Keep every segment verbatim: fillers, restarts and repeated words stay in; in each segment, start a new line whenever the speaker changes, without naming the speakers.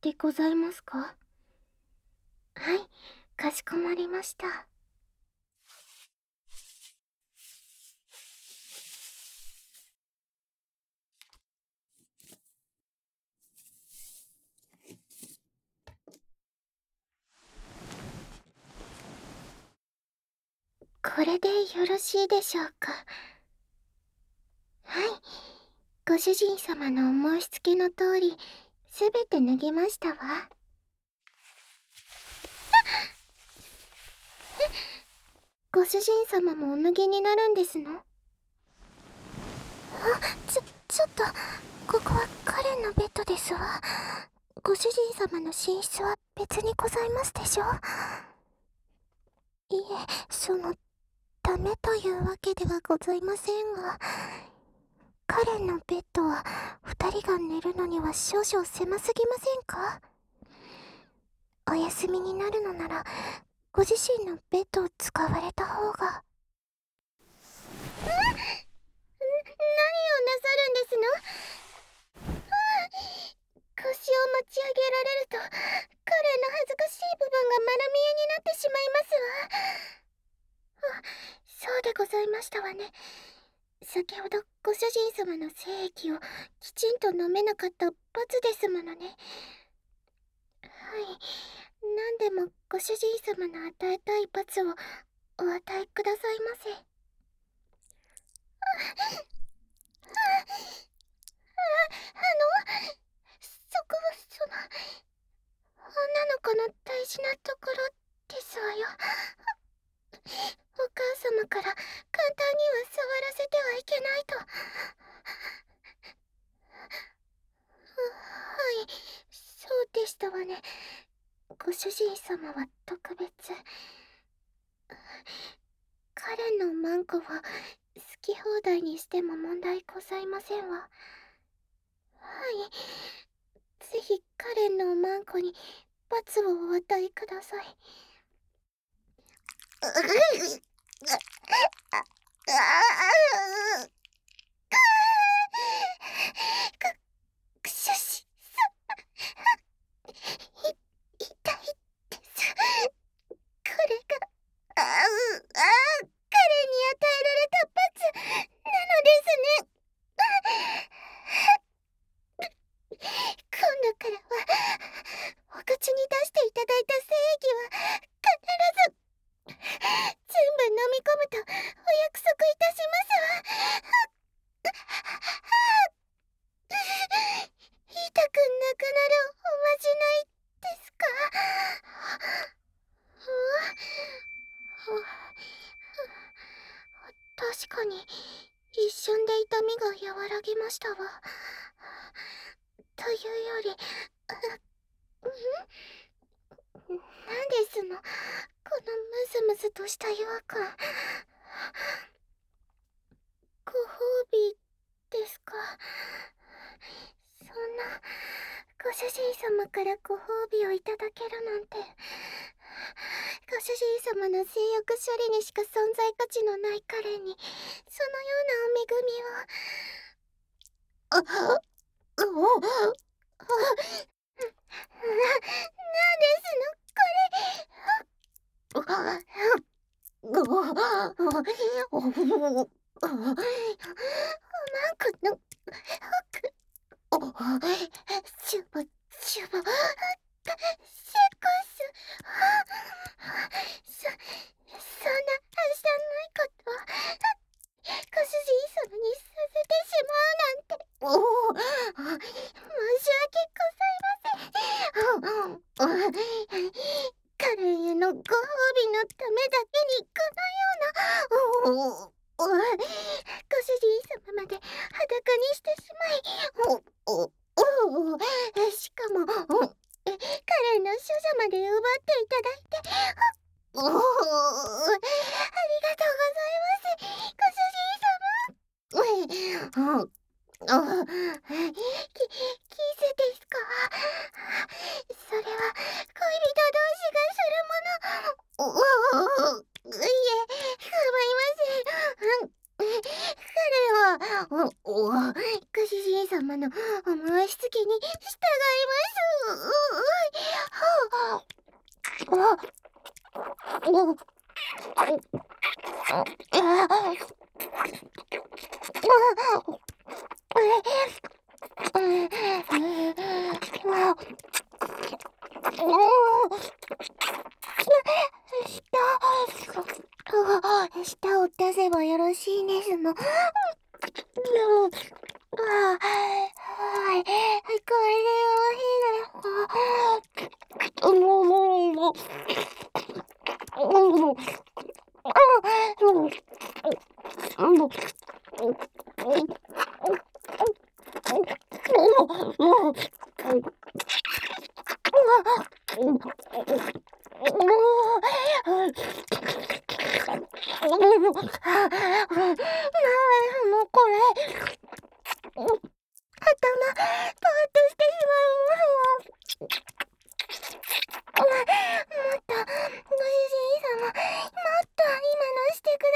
でございますか？はい、かしこまりました。これでよろしいでしょうか？はい、ご主人様のお申し付けの通り、すべて脱ぎましたわ。え、ご主人様もお脱ぎになるんですの？あ、ちょ、ちょっと、ここはカレンのベッドですわ。ご主人様の寝室は別にございますでしょ？いえ、その、ダメというわけではございませんが、カレンのベッドは二人が寝るのには少々狭すぎませんか？お休みになるのなら、ご自身のベッドを使われた方が。ん？何をなさるんですの？腰を持ち上げられると、カレンの恥ずかしい部分が丸見えになってしまいますわ。あ、そうでございましたわね。先ほどご主人様の精液をきちんと飲めなかった罰ですものね。はい、何でもご主人様の与えたい罰をお与えくださいませ。あ、あ、あの、そこはその、女の子の大事なところですわよ。お母様から簡単には触らせてはいけないと。は、はい、そうでしたわね。ご主人様は特別。彼のマンコを好き放題にしても問題ございませんわ。はい、ぜひカレンのマンコに罰をお与えください。く、くしゃし、さ、い、痛いです。これが、あう、あ彼に与えられた罰なのですね。今度からは、お口に出していただいた精液は、必ず、全部飲み込むとお約束いたしますわ。痛くなくなるおまじないですか？確かに一瞬で痛みが和らぎましたわ。というより、ん？何ですの、このムズムズとした違和感。ご褒美ですか？そんな、ご主人様からご褒美をいただけるなんて、ご主人様の性欲処理にしか存在価値のない彼に、そのようなお恵みを。あ、うお、な、なんですの、これ。うお、おマンコの、お、チュボチュボ、セックス。そ、そんなはずじゃないことを、ご主人様にさせてしまうなんて。おお、申し訳ございません。カレンへのご褒美のためだけにこのような、おお、ご主人様まで裸にしてしまい、お、お、お、しかも、カレンの処女まで奪っていただいて、おお、ありがとうございます、ご主人様。う、あ、キ、キスですか？それは恋人同士がするもの。おお、いえ、構いません。彼は、お、お、ご主人様のお申し付けに従います。 舌を出せばよろしいですの。ああ、はい、これでよろしいですか。もうもうもう。もうこれ頭パーッとしてしまう。もっとご主人様、もっと今のしてく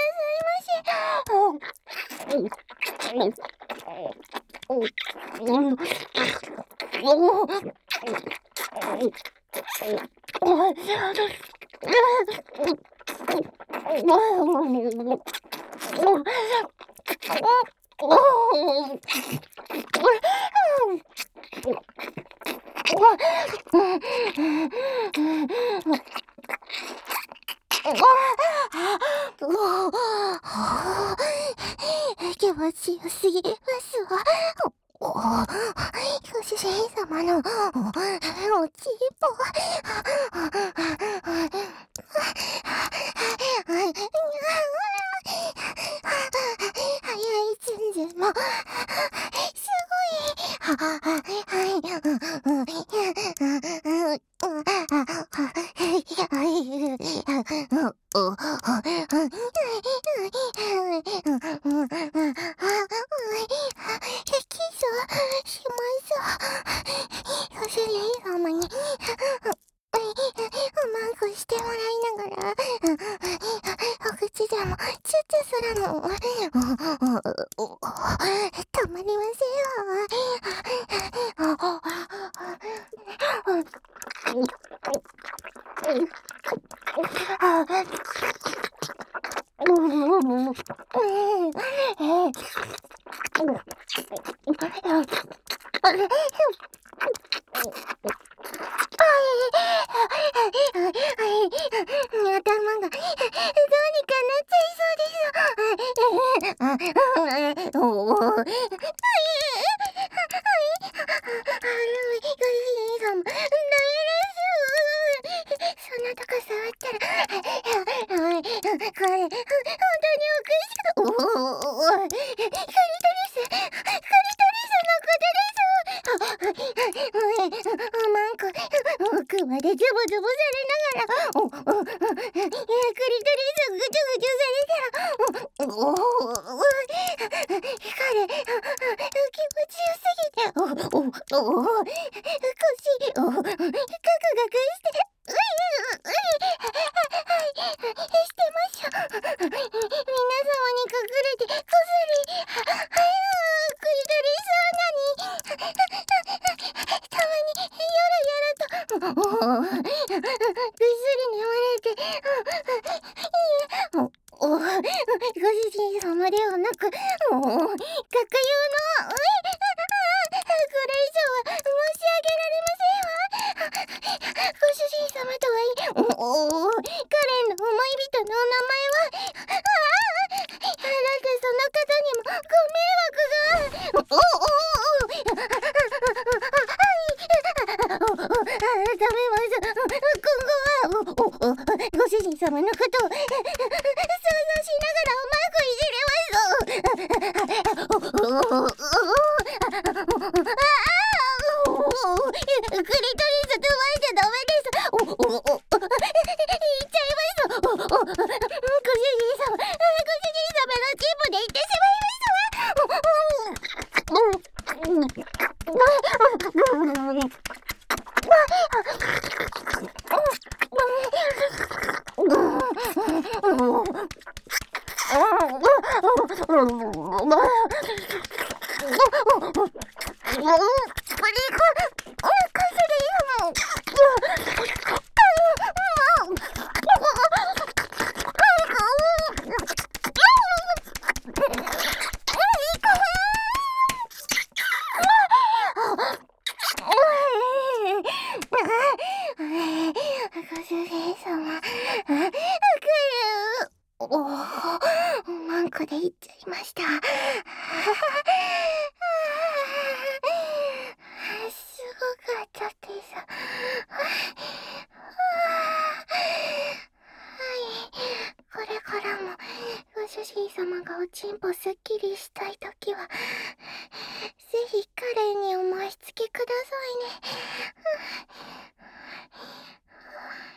気持ちよすぎますわ。ご主人様のおちんぽ早いつんでもすごい。ご主人様にうまくしてもらいながらお口でもチュッチュするのたまりませんわ。頭がどうにかなっちゃいそうです。おお。ご主人様、ダメです。そんなとこ触ったら、これ、本当におかしく、おお、クリトリス、クリトリスのことです。マンコ、奥までズボズボされながら、おお、クリトリスぐちょぐちょされたら、おお、彼、気持ちよすぎて、おお、おお、腰、おガクガクして、ういういうしてましょ。皆様に隠れてこすり、はやクリトリス穴にたまによろよろとぐっすり眠れて、いいえ、おご主人様ではなく、もう学友のこれ以上は申し上げられませんわ。ご主人様とはいえ、おお、彼の思い人のお名前は、ああ、だってその方にもご迷惑が、おお、ダメます。今後は、おお、ご主人様のことを想像しながらうまくいじれます。おお、クリトリスとまいちゃダメです。おお、言っちゃいます。おお、ご主人様、ご主人様のチンポで言ってしまいますわ。 すごかったです。はい、これからもご主人様がおちんぽすっきりしたいときはぜひ彼にお申し付けくださいね。